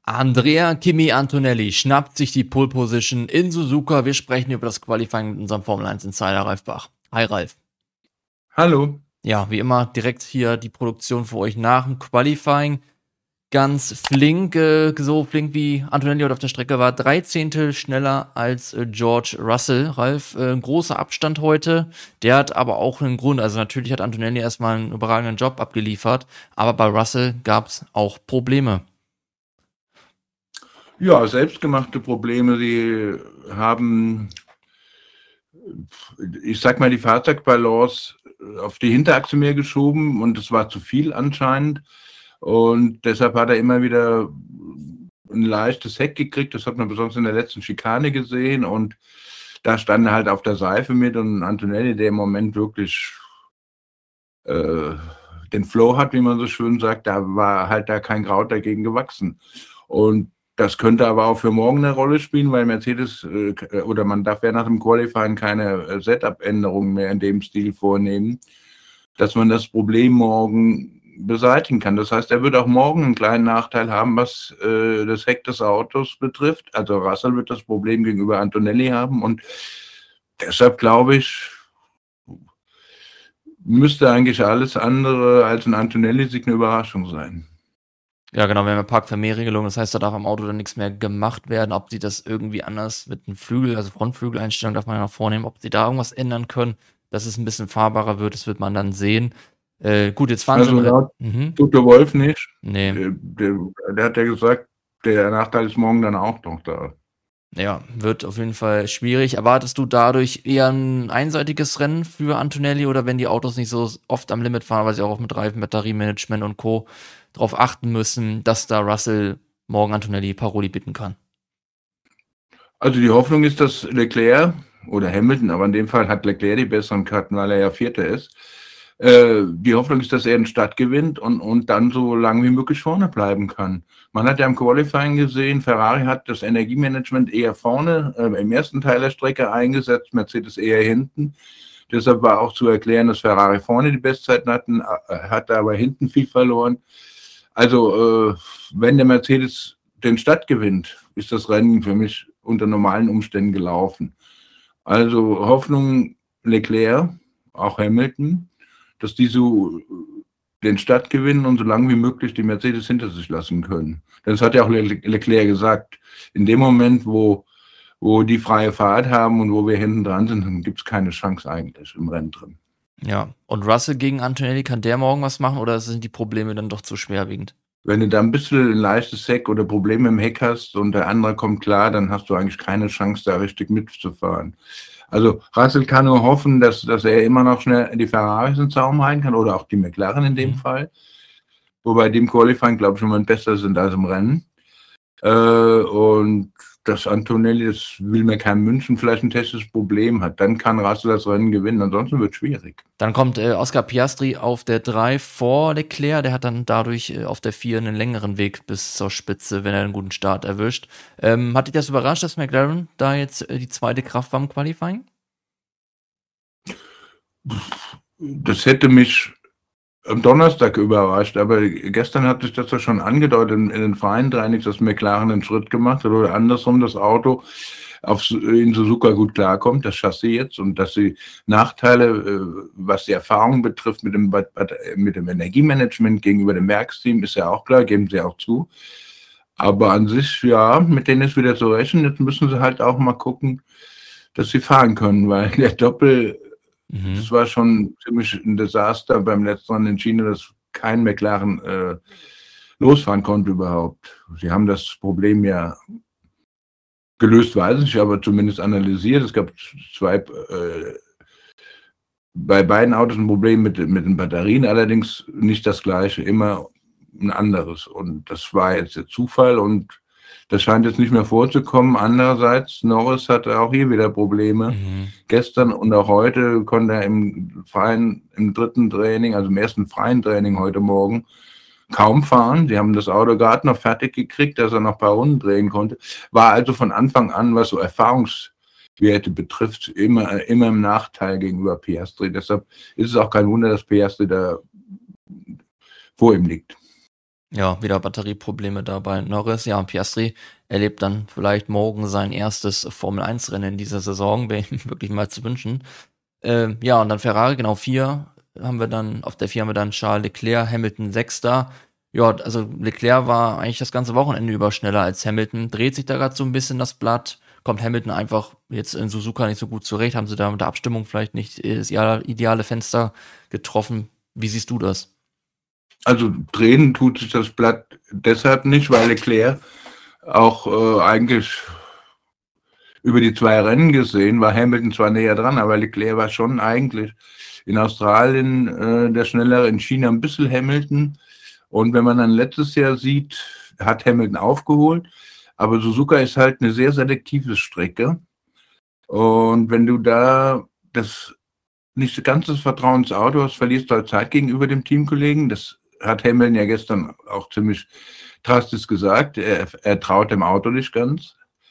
Andrea Kimi Antonelli schnappt sich die Pole Position in Suzuka. Wir sprechen über das Qualifying mit unserem Formel 1 Insider Ralf Bach. Hi Ralf. Hallo. Ja, wie immer direkt hier die Produktion für euch nach dem Qualifying. Ganz flink, so flink wie Antonelli heute auf der Strecke war. 3 Zehntel schneller als George Russell. Ralf, großer Abstand heute. Der hat aber auch einen Grund. Also natürlich hat Antonelli erstmal einen überragenden Job abgeliefert. Aber bei Russell gab es auch Probleme. Ja, selbstgemachte Probleme. Die haben, ich sag mal, die Fahrzeugbalance auf die Hinterachse mehr geschoben und es war zu viel anscheinend. Und deshalb hat er immer wieder ein leichtes Heck gekriegt. Das hat man besonders in der letzten Schikane gesehen. Und da stand er halt auf der Seife mit. Und Antonelli, der im Moment wirklich den Flow hat, wie man so schön sagt, da war halt da kein Kraut dagegen gewachsen. Und das könnte aber auch für morgen eine Rolle spielen, weil Mercedes oder man darf ja nach dem Qualifying keine Setup-Änderungen mehr in dem Stil vornehmen, dass man das Problem morgen beseitigen kann. Das heißt, er wird auch morgen einen kleinen Nachteil haben, was das Heck des Autos betrifft. Also Russell wird das Problem gegenüber Antonelli haben und deshalb glaube ich, müsste eigentlich alles andere als ein Antonelli-Sieg eine Überraschung sein. Ja, genau, wir haben ja Park-Vermehr-Regelung, das heißt, da darf am Auto dann nichts mehr gemacht werden. Ob sie das irgendwie anders mit einem Flügel, also Frontflügeleinstellung darf man ja noch vornehmen, ob sie da irgendwas ändern können, dass es ein bisschen fahrbarer wird, das wird man dann sehen. Gut, jetzt fahren Also laut Toto Wolff nicht. Nee. Der hat ja gesagt, der Nachteil ist morgen dann auch noch da. Ja, wird auf jeden Fall schwierig. Erwartest du dadurch eher ein einseitiges Rennen für Antonelli oder wenn die Autos nicht so oft am Limit fahren, weil sie auch mit Reifen, Batteriemanagement und Co. darauf achten müssen, dass da Russell morgen Antonelli Paroli bitten kann? Also die Hoffnung ist, dass Leclerc oder Hamilton, aber in dem Fall hat Leclerc die besseren Karten, weil er ja Vierter ist. Die Hoffnung ist, dass er den Start gewinnt und dann so lange wie möglich vorne bleiben kann. Man hat ja im Qualifying gesehen, Ferrari hat das Energiemanagement eher vorne im ersten Teil der Strecke eingesetzt, Mercedes eher hinten. Deshalb war auch zu erklären, dass Ferrari vorne die Bestzeiten hatten, hatte aber hinten viel verloren. Also wenn der Mercedes den Start gewinnt, ist das Rennen für mich unter normalen Umständen gelaufen. Also Hoffnung Leclerc, auch Hamilton, dass die so den Start gewinnen und so lange wie möglich die Mercedes hinter sich lassen können. Das hat ja auch Leclerc gesagt. In dem Moment, wo die freie Fahrt haben und wo wir hinten dran sind, dann gibt es keine Chance eigentlich im Rennen drin. Ja, und Russell gegen Antonelli, kann der morgen was machen oder sind die Probleme dann doch zu schwerwiegend? Wenn du da ein bisschen ein leichtes Heck oder Probleme im Heck hast und der andere kommt klar, dann hast du eigentlich keine Chance, da richtig mitzufahren. Also Russell kann nur hoffen, dass er immer noch schnell die Ferraris in den Zaum rein kann oder auch die McLaren in dem Fall. Wobei die im Qualifying, glaube ich, schon mal besser sind als im Rennen. Und dass Antonelli, das will mir kein München, vielleicht ein technisches Problem hat. Dann kann Russell das Rennen gewinnen, ansonsten wird es schwierig. Dann kommt Oscar Piastri auf der 3 vor Leclerc, der hat dann dadurch auf der 4 einen längeren Weg bis zur Spitze, wenn er einen guten Start erwischt. Hat dich das überrascht, dass McLaren da jetzt die zweite Kraft war im Qualifying? Das hätte mich am Donnerstag überrascht, aber gestern hat sich das ja schon angedeutet in den freien Trainings, dass McLaren einen Schritt gemacht hat oder andersrum das Auto in Suzuka gut klarkommt, das Chassis jetzt, und dass sie Nachteile, was die Erfahrung betrifft mit dem Energiemanagement gegenüber dem Werksteam, ist ja auch klar, geben sie auch zu. Aber an sich, ja, mit denen ist wieder zu rechnen. Jetzt müssen sie halt auch mal gucken, dass sie fahren können, weil der Doppel, das war schon ziemlich ein Desaster beim letzten Rennen in China, dass kein McLaren losfahren konnte überhaupt. Sie haben das Problem ja gelöst, weiß ich, aber zumindest analysiert. Es gab bei beiden Autos ein Problem mit den Batterien, allerdings nicht das gleiche, immer ein anderes. Und das war jetzt der Zufall und das scheint jetzt nicht mehr vorzukommen. Andererseits, Norris hatte auch hier wieder Probleme. Gestern und auch heute konnte er im dritten Training, also im ersten freien Training heute Morgen, kaum fahren. Sie haben das Auto gerade noch fertig gekriegt, dass er noch ein paar Runden drehen konnte. War also von Anfang an, was so Erfahrungswerte betrifft, immer im Nachteil gegenüber Piastri. Deshalb ist es auch kein Wunder, dass Piastri da vor ihm liegt. Ja, wieder Batterieprobleme da bei Norris. Ja, Piastri erlebt dann vielleicht morgen sein erstes Formel-1-Rennen in dieser Saison, wäre ihm wirklich mal zu wünschen. Ja, und dann Ferrari, genau, auf der 4 haben wir dann Charles Leclerc, Hamilton Sechster. Ja, also Leclerc war eigentlich das ganze Wochenende über schneller als Hamilton, dreht sich da gerade so ein bisschen das Blatt, kommt Hamilton einfach jetzt in Suzuka nicht so gut zurecht, haben sie da mit der Abstimmung vielleicht nicht das ideale Fenster getroffen. Wie siehst du das? Also drehen tut sich das Blatt deshalb nicht, weil Leclerc auch eigentlich über die 2 Rennen gesehen war Hamilton zwar näher dran, aber Leclerc war schon eigentlich in Australien der Schnellere, in China ein bisschen Hamilton. Und wenn man dann letztes Jahr sieht, hat Hamilton aufgeholt. Aber Suzuka ist halt eine sehr selektive Strecke. Und wenn du da nicht ganz das Vertrauen ins Auto hast, verlierst du halt Zeit gegenüber dem Teamkollegen. Das hat Hamilton ja gestern auch ziemlich drastisch gesagt. Er traut dem Auto nicht ganz.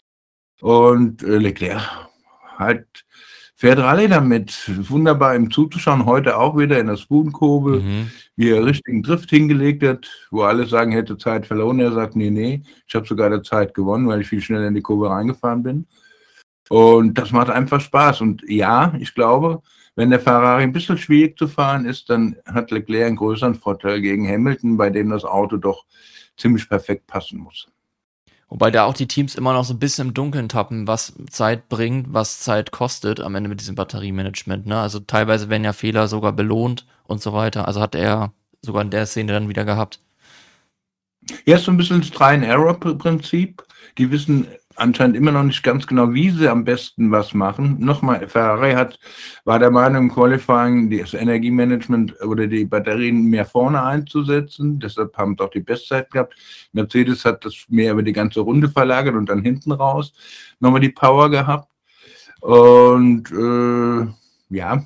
Und Leclerc halt fährt Rallye damit. Wunderbar ihm zuzuschauen. Heute auch wieder in der Spoonkurve, wie er richtigen Drift hingelegt hat, wo alle sagen, er hätte Zeit verloren. Er sagt, nee, ich habe sogar der Zeit gewonnen, weil ich viel schneller in die Kurve reingefahren bin. Und das macht einfach Spaß. Und ja, ich glaube, wenn der Ferrari ein bisschen schwierig zu fahren ist, dann hat Leclerc einen größeren Vorteil gegen Hamilton, bei dem das Auto doch ziemlich perfekt passen muss. Wobei da auch die Teams immer noch so ein bisschen im Dunkeln tappen, was Zeit bringt, was Zeit kostet am Ende mit diesem Batteriemanagement. Ne? Also teilweise werden ja Fehler sogar belohnt und so weiter. Also hat er sogar in der Szene dann wieder gehabt. Ja, ist so ein bisschen das Try-and-Error-Prinzip. Die wissen anscheinend immer noch nicht ganz genau, wie sie am besten was machen. Nochmal, Ferrari war der Meinung, im Qualifying das Energiemanagement oder die Batterien mehr vorne einzusetzen. Deshalb haben sie auch die Bestzeit gehabt. Mercedes hat das mehr über die ganze Runde verlagert und dann hinten raus nochmal die Power gehabt. Und ja,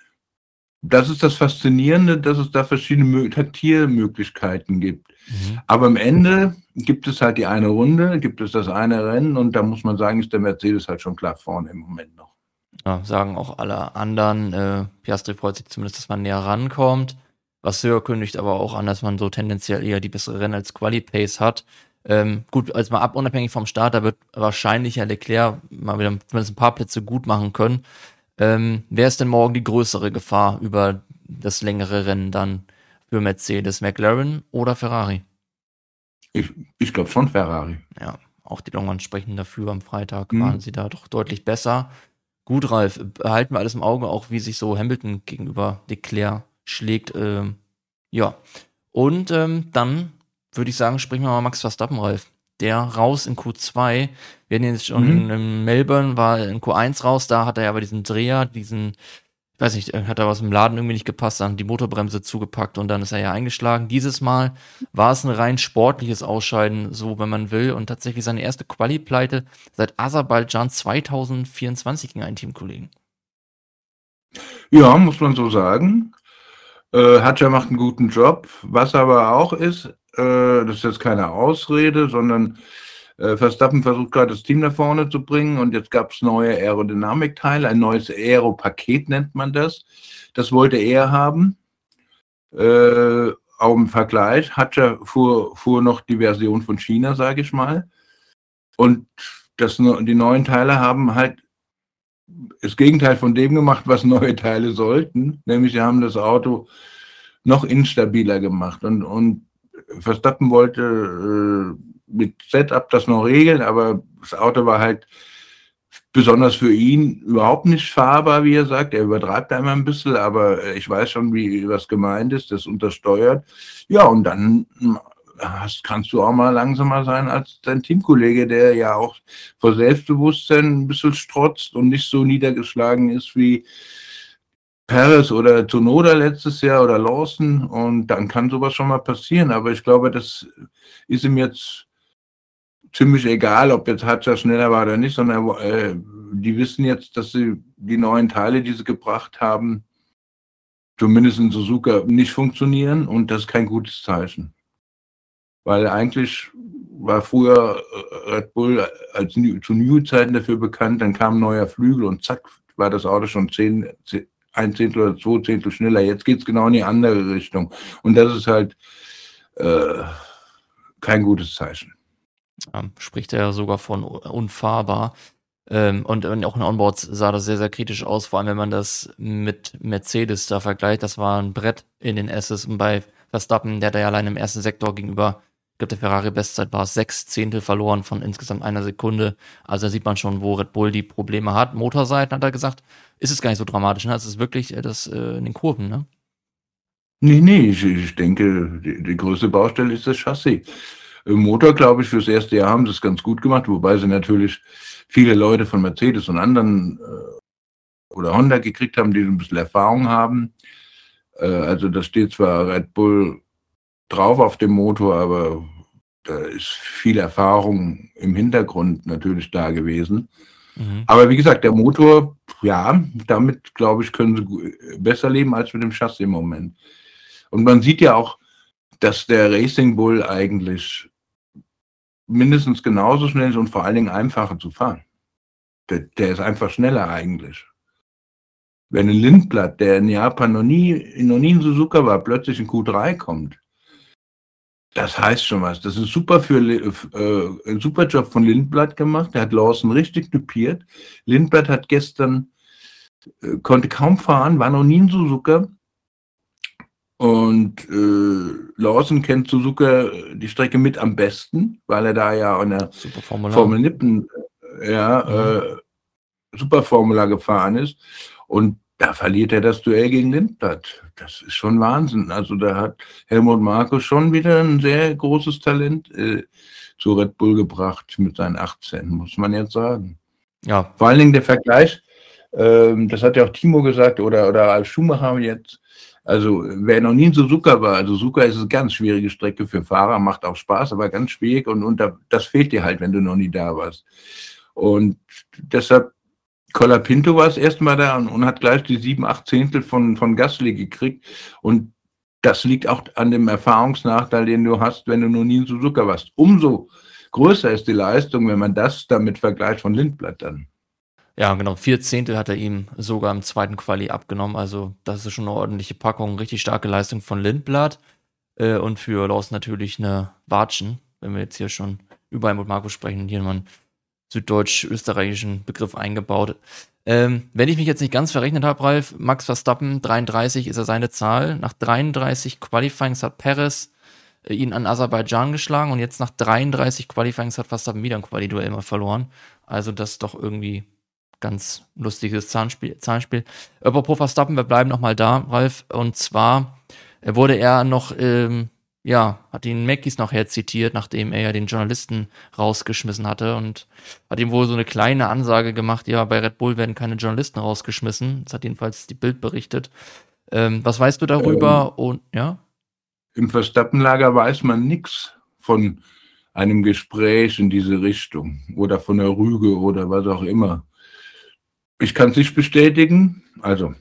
das ist das Faszinierende, dass es da verschiedene Taktiermöglichkeiten gibt. Aber am Ende gibt es halt die eine Runde, gibt es das eine Rennen und da muss man sagen, ist der Mercedes halt schon klar vorne im Moment noch. Ja, sagen auch alle anderen. Piastri freut sich zumindest, dass man näher rankommt. Vasseur kündigt aber auch an, dass man so tendenziell eher die bessere Rennen als Quali-Pace hat. Gut, als mal unabhängig vom Start, da wird wahrscheinlich ja Leclerc mal wieder zumindest ein paar Plätze gut machen können. Wer ist denn morgen die größere Gefahr über das längere Rennen dann für Mercedes? McLaren oder Ferrari? Ich glaube schon Ferrari. Ja, auch die Longlern sprechen dafür. Am Freitag waren sie da doch deutlich besser. Gut, Ralf, behalten wir alles im Auge, auch wie sich so Hamilton gegenüber Leclerc schlägt. Ja, und dann würde ich sagen, sprechen wir mal Max Verstappen, Ralf. Der raus in Q2. Wir hatten jetzt schon in Melbourne, war in Q1 raus, da hat er ja aber diesen Dreher, ich weiß nicht, hat er was im Laden irgendwie nicht gepasst, dann die Motorbremse zugepackt und dann ist er ja eingeschlagen. Dieses Mal war es ein rein sportliches Ausscheiden, so wenn man will, und tatsächlich seine erste Quali-Pleite seit Aserbaidschan 2024 gegen einen Teamkollegen. Ja, muss man so sagen. Hadjar macht einen guten Job. Was aber auch ist, das ist jetzt keine Ausrede, sondern Verstappen versucht gerade das Team nach vorne zu bringen und jetzt gab es neue Aerodynamikteile, ein neues Aero-Paket nennt man das. Das wollte er haben. Auch im Vergleich. Hadjar fuhr noch die Version von China, sage ich mal. Und die neuen Teile haben halt das Gegenteil von dem gemacht, was neue Teile sollten. Nämlich sie haben das Auto noch instabiler gemacht. Und Verstappen wollte mit Setup das noch regeln, aber das Auto war halt besonders für ihn überhaupt nicht fahrbar, wie er sagt. Er übertreibt einmal ein bisschen, aber ich weiß schon, was gemeint ist, das untersteuert. Ja, und dann kannst du auch mal langsamer sein als dein Teamkollege, der ja auch vor Selbstbewusstsein ein bisschen strotzt und nicht so niedergeschlagen ist wie Perez oder Tsunoda letztes Jahr oder Lawson. Und dann kann sowas schon mal passieren. Aber ich glaube, das ist ihm jetzt ziemlich egal, ob jetzt Hadjar schneller war oder nicht, sondern die wissen jetzt, dass sie die neuen Teile, die sie gebracht haben, zumindest in Suzuka nicht funktionieren und das ist kein gutes Zeichen. Weil eigentlich war früher Red Bull zu New-Zeiten dafür bekannt, dann kam ein neuer Flügel und zack, war das Auto schon 1 Zehntel oder 2 Zehntel schneller. Jetzt geht es genau in die andere Richtung. Und das ist halt kein gutes Zeichen. Spricht er ja sogar von unfahrbar. Und auch in Onboards sah das sehr, sehr kritisch aus, vor allem wenn man das mit Mercedes da vergleicht. Das war ein Brett in den S's und bei Verstappen, der hat ja allein im ersten Sektor gegenüber, ich glaube, der Ferrari-Bestzeit war es 6 Zehntel verloren von insgesamt einer Sekunde. Also da sieht man schon, wo Red Bull die Probleme hat. Motorseiten, hat er gesagt, ist es gar nicht so dramatisch, ne? Es ist wirklich das in den Kurven, ne? Nee, ich denke, die größte Baustelle ist das Chassis. Im Motor, glaube ich, fürs erste Jahr haben sie es ganz gut gemacht, wobei sie natürlich viele Leute von Mercedes und anderen oder Honda gekriegt haben, die ein bisschen Erfahrung haben. Also da steht zwar Red Bull drauf auf dem Motor, aber da ist viel Erfahrung im Hintergrund natürlich da gewesen. Aber wie gesagt, der Motor, ja, damit, glaube ich, können sie besser leben als mit dem Chassis im Moment. Und man sieht ja auch, dass der Racing Bull eigentlich mindestens genauso schnell ist und vor allen Dingen einfacher zu fahren. Der ist einfach schneller eigentlich. Wenn ein Lindblad, der in Japan noch nie in Suzuka war, plötzlich in Q3 kommt, das heißt schon was. Das ist super ein super Job von Lindblad gemacht. Der hat Lawson richtig typiert. Lindblad hat gestern, konnte kaum fahren, war noch nie in Suzuka. Und Lawson kennt Suzuka die Strecke mit am besten, weil er da ja an der Formel Nippen Superformula gefahren ist. Und da verliert er das Duell gegen Lindblad. Das ist schon Wahnsinn. Also da hat Helmut Marko schon wieder ein sehr großes Talent zu Red Bull gebracht mit seinen 18, muss man jetzt sagen. Ja. Vor allen Dingen der Vergleich, das hat ja auch Timo gesagt oder Ralf Schumacher jetzt. Also wer noch nie in Suzuka war, also Suzuka ist eine ganz schwierige Strecke für Fahrer, macht auch Spaß, aber ganz schwierig und das fehlt dir halt, wenn du noch nie da warst. Und deshalb, Colapinto war das erste Mal da und hat gleich die 7, 8 Zehntel von Gasly gekriegt. Und das liegt auch an dem Erfahrungsnachteil, den du hast, wenn du noch nie in Suzuka warst. Umso größer ist die Leistung, wenn man das damit vergleicht von Lindblad dann. Ja, genau. 4 Zehntel hat er ihm sogar im zweiten Quali abgenommen. Also das ist schon eine ordentliche Packung. Richtig starke Leistung von Lindblad. Und für Lawson natürlich eine Watschen, wenn wir jetzt hier schon über Helmut Marko sprechen. Hier mal einen süddeutsch-österreichischen Begriff eingebaut. Wenn ich mich jetzt nicht ganz verrechnet habe, Ralf, Max Verstappen, 33 ist er seine Zahl. Nach 33 Qualifyings hat Perez ihn an Aserbaidschan geschlagen und jetzt nach 33 Qualifyings hat Verstappen wieder ein Quali-Duell mal verloren. Also das ist doch irgendwie ganz lustiges Zahlenspiel. Apropos Verstappen, wir bleiben nochmal da, Ralf. Und zwar wurde er noch, hat ihn Mackies noch herzitiert, nachdem er ja den Journalisten rausgeschmissen hatte und hat ihm wohl so eine kleine Ansage gemacht, ja, bei Red Bull werden keine Journalisten rausgeschmissen. Das hat jedenfalls die Bild berichtet. Was weißt du darüber? Und ja? Im Verstappenlager weiß man nichts von einem Gespräch in diese Richtung oder von der Rüge oder was auch immer. Ich kann es nicht bestätigen, also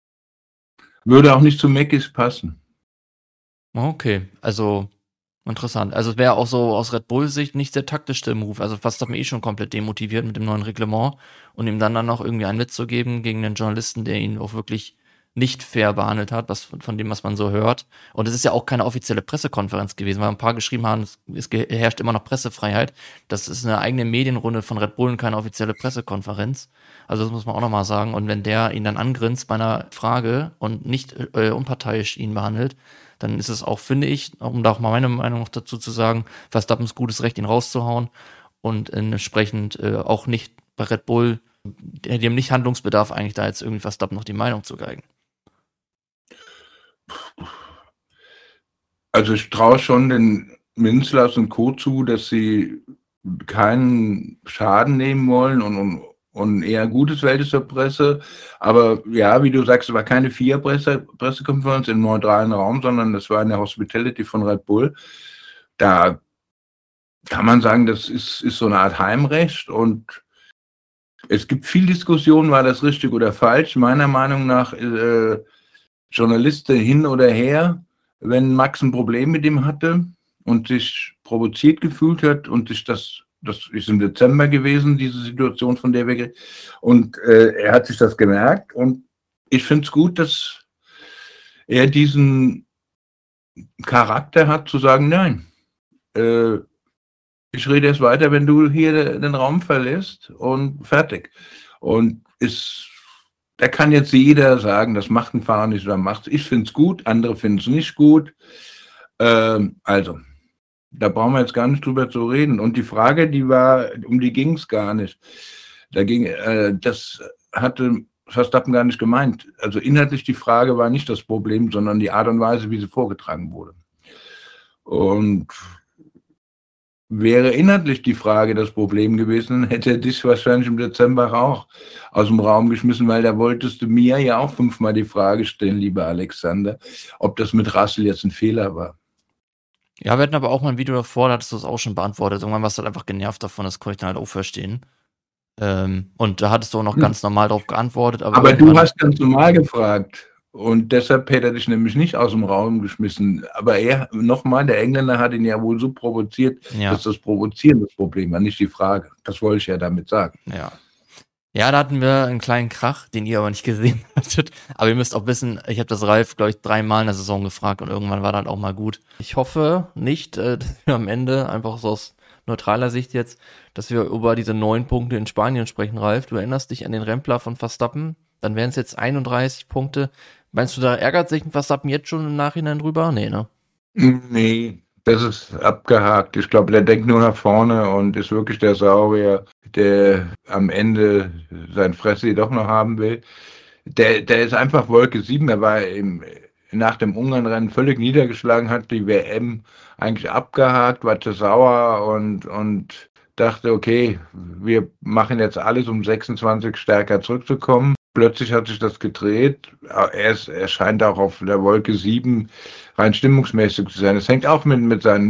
würde auch nicht zu Mackies passen. Okay, also interessant. Also es wäre auch so aus Red Bull-Sicht nicht der taktischste Move. Also Verstappen schon komplett demotiviert mit dem neuen Reglement und ihm dann noch irgendwie einen mitzugeben gegen einen Journalisten, der ihn auch wirklich nicht fair behandelt hat, von dem, was man so hört. Und es ist ja auch keine offizielle Pressekonferenz gewesen, weil ein paar geschrieben haben, es herrscht immer noch Pressefreiheit. Das ist eine eigene Medienrunde von Red Bull und keine offizielle Pressekonferenz. Also das muss man auch nochmal sagen. Und wenn der ihn dann angrinst bei einer Frage und nicht unparteiisch ihn behandelt, dann ist es auch, finde ich, um da auch mal meine Meinung noch dazu zu sagen, Verstappens gutes Recht, ihn rauszuhauen und entsprechend auch nicht bei Red Bull, dem nicht Handlungsbedarf eigentlich da jetzt irgendwie Verstappen noch die Meinung zu geigen. Also ich traue schon den Minzlaff und Co. zu, dass sie keinen Schaden nehmen wollen und eher gutes Verhältnis zur Presse. Aber ja, wie du sagst, es war keine Pressekonferenz im neutralen Raum, sondern das war in der Hospitality von Red Bull. Da kann man sagen, das ist so eine Art Heimrecht und es gibt viel Diskussion, war das richtig oder falsch. Meiner Meinung nach Journalisten hin oder her, wenn Max ein Problem mit ihm hatte und sich provoziert gefühlt hat und sich das ist im Dezember gewesen, diese Situation, von der wir und er hat sich das gemerkt und ich finde es gut, dass er diesen Charakter hat, zu sagen, nein, ich rede erst weiter, wenn du hier den Raum verlässt und fertig. Und da kann jetzt jeder sagen, das macht ein Fahrer nicht oder macht es. Ich finde es gut, andere finden es nicht gut. Also, da brauchen wir jetzt gar nicht drüber zu reden. Und die Frage, um die ging es gar nicht. Das hatte Verstappen gar nicht gemeint. Also inhaltlich die Frage war nicht das Problem, sondern die Art und Weise, wie sie vorgetragen wurde. Und wäre inhaltlich die Frage das Problem gewesen, hätte er dich wahrscheinlich im Dezember auch aus dem Raum geschmissen, weil da wolltest du mir ja auch 5-mal die Frage stellen, lieber Alexander, ob das mit Russell jetzt ein Fehler war. Ja, wir hatten aber auch mal ein Video davor, da hattest du es auch schon beantwortet. Irgendwann warst du halt einfach genervt davon, das konnte ich dann halt auch verstehen. Und da hattest du auch noch ganz normal drauf geantwortet. Aber du hast ganz normal gefragt. Und deshalb hätte er dich nämlich nicht aus dem Raum geschmissen. Aber nochmal, der Engländer hat ihn ja wohl so provoziert, dass das Provozieren das Problem war, nicht die Frage. Das wollte ich ja damit sagen. Ja. Ja, da hatten wir einen kleinen Krach, den ihr aber nicht gesehen hattet. Aber ihr müsst auch wissen, ich habe das Ralf, glaube ich, 3-mal in der Saison gefragt und irgendwann war das auch mal gut. Ich hoffe nicht, dass wir am Ende, einfach so aus neutraler Sicht jetzt, dass wir über diese 9 Punkte in Spanien sprechen, Ralf. Du erinnerst dich an den Rempler von Verstappen? Dann wären es jetzt 31 Punkte. Meinst du, da ärgert sich ein Verstappen jetzt schon im Nachhinein drüber? Nee, ne? Nee, das ist abgehakt. Ich glaube, der denkt nur nach vorne und ist wirklich der Saurier, der am Ende sein Fresse doch noch haben will. Der ist einfach Wolke 7. Er war nach dem Ungarn-Rennen völlig niedergeschlagen, hat die WM eigentlich abgehakt, war zu sauer und dachte, okay, wir machen jetzt alles, um 26 stärker zurückzukommen. Plötzlich hat sich das gedreht. Er scheint auch auf der Wolke 7 rein stimmungsmäßig zu sein. Es hängt auch mit seinen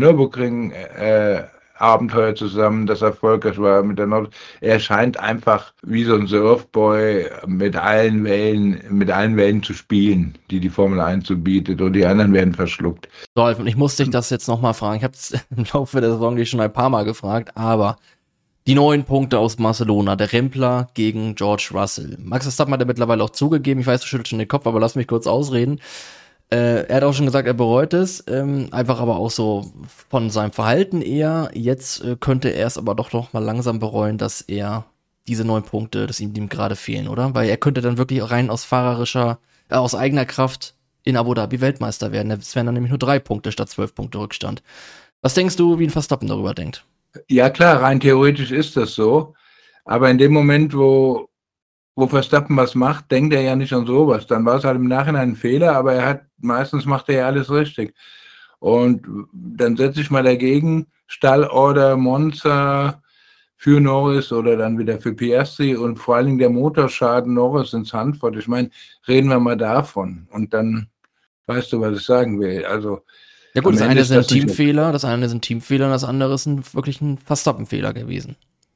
Nürburgring-Abenteuer zusammen, das erfolgreich war mit der Er scheint einfach wie so ein Surfboy mit allen Wellen zu spielen, die Formel 1 so bietet, und die anderen werden verschluckt. So, und ich muss dich das jetzt nochmal fragen. Ich habe es im Laufe der Saison schon ein paar Mal gefragt, aber die 9 Punkte aus Barcelona, der Rempler gegen George Russell. Max Verstappen hat er mittlerweile auch zugegeben, ich weiß, du schüttelst schon den Kopf, aber lass mich kurz ausreden. Er hat auch schon gesagt, er bereut es, einfach aber auch so von seinem Verhalten eher. Jetzt könnte er es aber doch noch mal langsam bereuen, dass er diese 9 Punkte, dass ihm gerade fehlen, oder? Weil er könnte dann wirklich rein aus aus eigener Kraft in Abu Dhabi Weltmeister werden. Es wären dann nämlich nur 3 Punkte statt 12 Punkte Rückstand. Was denkst du, wie ein Verstappen darüber denkt? Ja klar, rein theoretisch ist das so. Aber in dem Moment, wo Verstappen was macht, denkt er ja nicht an sowas. Dann war es halt im Nachhinein ein Fehler, aber meistens macht er ja alles richtig. Und dann setze ich mal dagegen, Stallorder, Monza für Norris oder dann wieder für Piastri und vor allen Dingen der Motorschaden Norris ins Handfort. Ich meine, reden wir mal davon. Und dann weißt du, was ich sagen will. Also, ja gut, das eine sind Teamfehler, und das andere ist wirklich ein Verstappen-Fehler gewesen.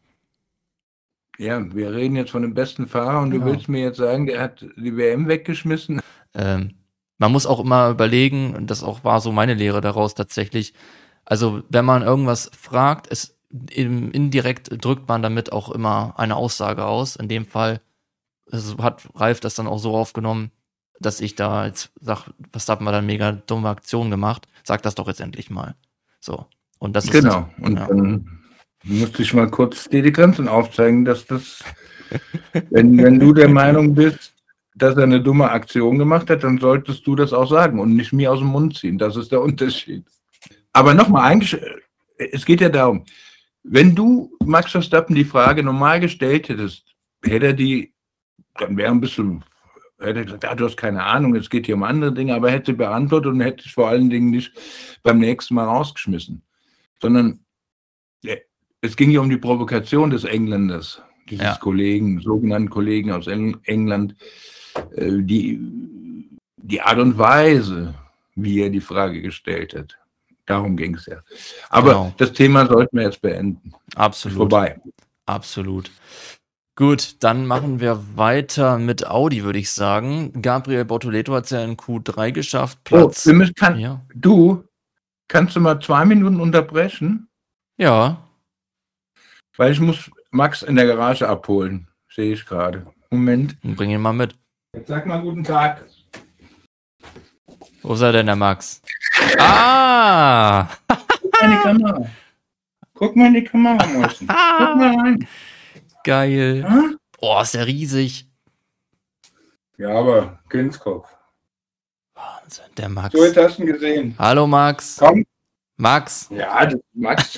Ja, wir reden jetzt von dem besten Fahrer und du willst mir jetzt sagen, der hat die WM weggeschmissen? Man muss auch immer überlegen, und das auch war so meine Lehre daraus tatsächlich, also wenn man irgendwas fragt, indirekt drückt man damit auch immer eine Aussage aus. In dem Fall hat Ralf das dann auch so aufgenommen, dass ich da jetzt sag, Verstappen hat eine mega dumme Aktion gemacht, sag das doch jetzt endlich mal. So. Und das genau. Und dann musste ich mal kurz dir die Grenzen aufzeigen, dass das, wenn du der Meinung bist, dass er eine dumme Aktion gemacht hat, dann solltest du das auch sagen und nicht mir aus dem Mund ziehen. Das ist der Unterschied. Aber nochmal, eigentlich, es geht ja darum, wenn du Max Verstappen die Frage normal gestellt hättest, hätte er dann wäre ein bisschen, hätte er gesagt, du hast keine Ahnung, es geht hier um andere Dinge, aber er hätte beantwortet und hätte sich vor allen Dingen nicht beim nächsten Mal rausgeschmissen. Sondern es ging ja um die Provokation des Engländers, dieses sogenannten Kollegen aus England, die Art und Weise, wie er die Frage gestellt hat. Darum ging es ja. Aber das Thema sollten wir jetzt beenden. Absolut. Vorbei. Absolut. Gut, dann machen wir weiter mit Audi, würde ich sagen. Gabriel Bortoleto hat es ja in Q3 geschafft. Kannst du mal 2 Minuten unterbrechen? Ja. Weil ich muss Max in der Garage abholen. Sehe ich gerade. Moment. Bring ihn mal mit. Jetzt sag mal guten Tag. Wo ist er denn, der Max? Ah! mal in die Kamera. Guck mal in die Kamera, Mäuschen. Guck mal rein. Geil. Ha? Oh, ist der riesig. Ja, aber Kindskopf. Wahnsinn, der Max. So, jetzt hast du ihn gesehen. Hallo Max. Komm. Max. Ja, das Max.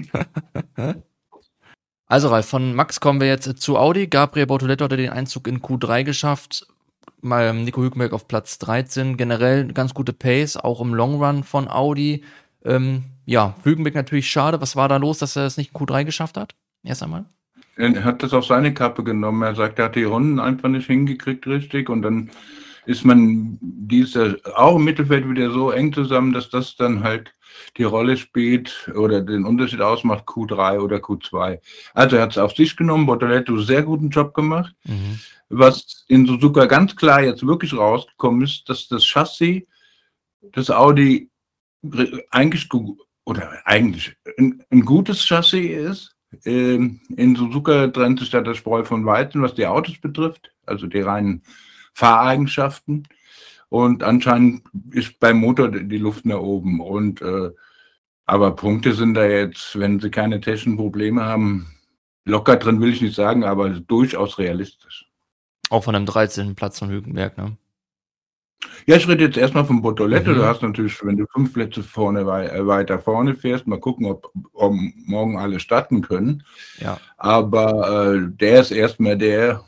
Also Ralf, von Max kommen wir jetzt zu Audi. Gabriel Bortoletto hat den Einzug in Q3 geschafft. Mal Nico Hülkenberg auf Platz 13. Generell eine ganz gute Pace, auch im Long Run von Audi. Ja, Hülkenberg natürlich schade. Was war da los, dass er es nicht in Q3 geschafft hat? Erst einmal. Er hat das auf seine Kappe genommen. Er sagt, er hat die Runden einfach nicht hingekriegt richtig und dann ist man auch im Mittelfeld wieder so eng zusammen, dass das dann halt die Rolle spielt oder den Unterschied ausmacht, Q3 oder Q2. Also er hat es auf sich genommen, Bortoletto sehr guten Job gemacht. Was in Suzuka ganz klar jetzt wirklich rausgekommen ist, dass das Chassis des Audi eigentlich ein gutes Chassis ist. In Suzuka trennt sich da das Spreu von Weizen, was die Autos betrifft, also die reinen Fahreigenschaften. Und anscheinend ist beim Motor die Luft nach oben. Aber Punkte sind da jetzt, wenn sie keine technischen Probleme haben, locker drin, will ich nicht sagen, aber durchaus realistisch. Auch von einem 13. Platz von Hülkenberg, ne? Ja, ich rede jetzt erstmal vom Bortoletto. Du hast natürlich, wenn du 5 Plätze weiter vorne fährst, mal gucken, ob morgen alle starten können. Ja. Aber der ist erstmal der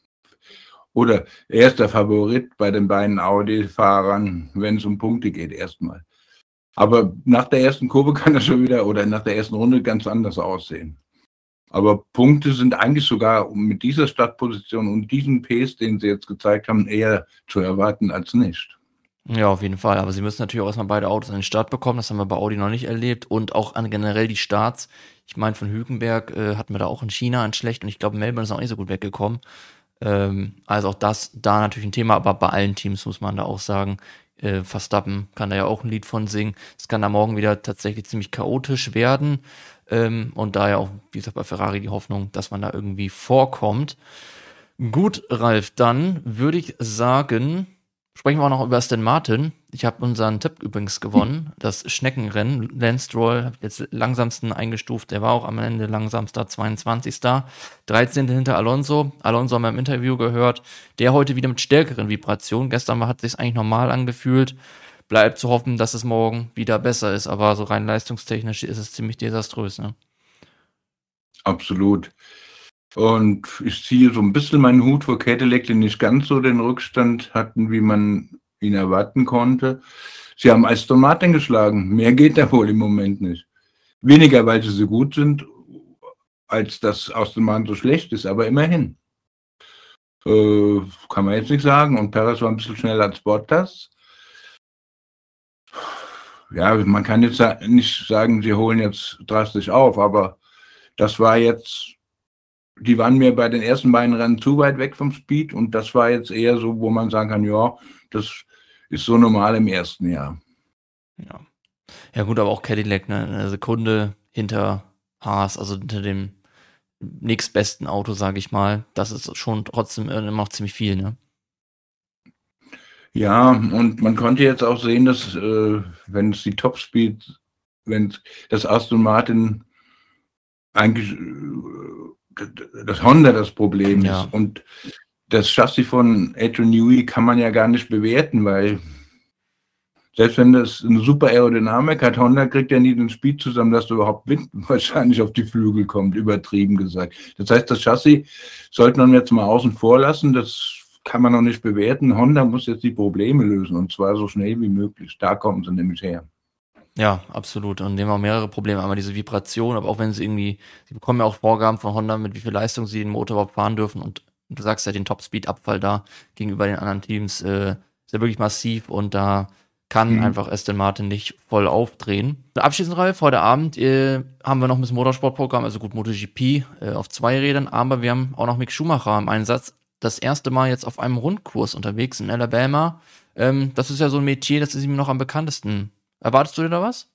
Favorit bei den beiden Audi-Fahrern, wenn es um Punkte geht, erstmal. Aber nach der ersten Kurve kann das schon wieder oder nach der ersten Runde ganz anders aussehen. Aber Punkte sind eigentlich sogar mit dieser Startposition und diesem Pace, den sie jetzt gezeigt haben, eher zu erwarten als nicht. Ja, auf jeden Fall. Aber sie müssen natürlich auch erstmal beide Autos an den Start bekommen. Das haben wir bei Audi noch nicht erlebt. Und auch generell die Starts. Ich meine, von Hülkenberg hatten wir da auch in China einen schlecht. Und ich glaube, Melbourne ist auch nicht so gut weggekommen. Also auch das da natürlich ein Thema. Aber bei allen Teams muss man da auch sagen, Verstappen kann da ja auch ein Lied von singen. Es kann da morgen wieder tatsächlich ziemlich chaotisch werden. Und daher auch, wie gesagt, bei Ferrari die Hoffnung, dass man da irgendwie vorkommt. Gut, Ralf, dann würde ich sagen, sprechen wir auch noch über Aston Martin. Ich habe unseren Tipp übrigens gewonnen, das Schneckenrennen. Lance Stroll habe ich jetzt langsamsten eingestuft, der war auch am Ende langsamster, 22. 13. hinter Alonso. Alonso haben wir im Interview gehört, der heute wieder mit stärkeren Vibrationen. Gestern hat es sich eigentlich normal angefühlt. Bleibt zu hoffen, dass es morgen wieder besser ist, aber so rein leistungstechnisch ist es ziemlich desaströs, ne? Absolut. Und ich ziehe so ein bisschen meinen Hut vor Cadillac, die nicht ganz so den Rückstand hatten, wie man ihn erwarten konnte. Sie haben Aston Martin geschlagen. Mehr geht da wohl im Moment nicht. Weniger, weil sie so gut sind, als dass Aston Martin so schlecht ist, aber immerhin. Kann man jetzt nicht sagen. Und Perez war ein bisschen schneller als Bottas. Ja, man kann jetzt nicht sagen, sie holen jetzt drastisch auf, aber das war jetzt, die waren mir bei den ersten beiden Rennen zu weit weg vom Speed und das war jetzt eher so, wo man sagen kann, ja, das ist so normal im ersten Jahr. Ja. Ja gut, aber auch Cadillac, ne, eine Sekunde hinter Haas, also hinter dem nächstbesten Auto, sage ich mal. Das ist schon trotzdem immer noch ziemlich viel, ne? Ja, und man konnte jetzt auch sehen, dass wenn es die Topspeed, wenn das Aston Martin eigentlich das Honda das Problem ist. Und das Chassis von Adrian Newey kann man ja gar nicht bewerten, weil selbst wenn das eine super Aerodynamik hat, Honda kriegt ja nie den Speed zusammen, dass du überhaupt Wind wahrscheinlich auf die Flügel kommt, übertrieben gesagt. Das heißt, das Chassis sollte man jetzt mal außen vor lassen, das kann man noch nicht bewerten. Honda muss jetzt die Probleme lösen und zwar so schnell wie möglich. Da kommen sie nämlich her. Ja, absolut. Und die haben auch mehrere Probleme. Einmal diese Vibration, aber auch wenn sie bekommen ja auch Vorgaben von Honda, mit wie viel Leistung sie den Motor überhaupt fahren dürfen. Und du sagst ja, den Top-Speed-Abfall da gegenüber den anderen Teams ist ja wirklich massiv und da kann einfach Aston Martin nicht voll aufdrehen. Abschließend, Ralf, heute Abend haben wir noch ein bisschen Motorsportprogramm, also gut MotoGP auf 2 Rädern, aber wir haben auch noch Mick Schumacher im Einsatz. Das erste Mal jetzt auf einem Rundkurs unterwegs in Alabama. Das ist ja so ein Metier, das ist ihm noch am bekanntesten. Erwartest du dir da was?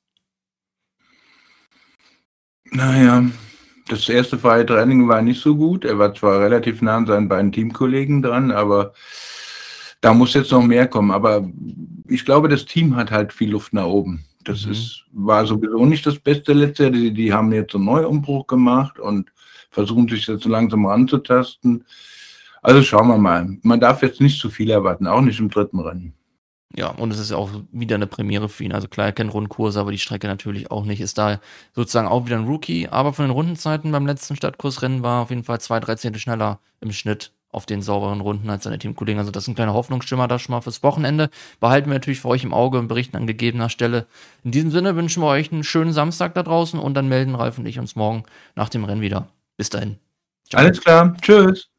Naja, das erste freie Training war nicht so gut. Er war zwar relativ nah an seinen beiden Teamkollegen dran, aber da muss jetzt noch mehr kommen. Aber ich glaube, das Team hat halt viel Luft nach oben. Das war sowieso nicht das Beste letztes Jahr. Die haben jetzt einen Neuumbruch gemacht und versuchen sich jetzt so langsam ranzutasten. Also schauen wir mal. Man darf jetzt nicht zu viel erwarten, auch nicht im dritten Rennen. Ja, und es ist auch wieder eine Premiere für ihn. Also klar, er kennt Rundkurse, aber die Strecke natürlich auch nicht. Ist da sozusagen auch wieder ein Rookie. Aber von den Rundenzeiten beim letzten Stadtkursrennen war auf jeden Fall 2/13 schneller im Schnitt auf den sauberen Runden als seine Teamkollegen. Also das ist ein kleiner Hoffnungsschimmer da schon mal fürs Wochenende. Behalten wir natürlich für euch im Auge und berichten an gegebener Stelle. In diesem Sinne wünschen wir euch einen schönen Samstag da draußen und dann melden Ralf und ich uns morgen nach dem Rennen wieder. Bis dahin. Ciao. Alles klar. Tschüss.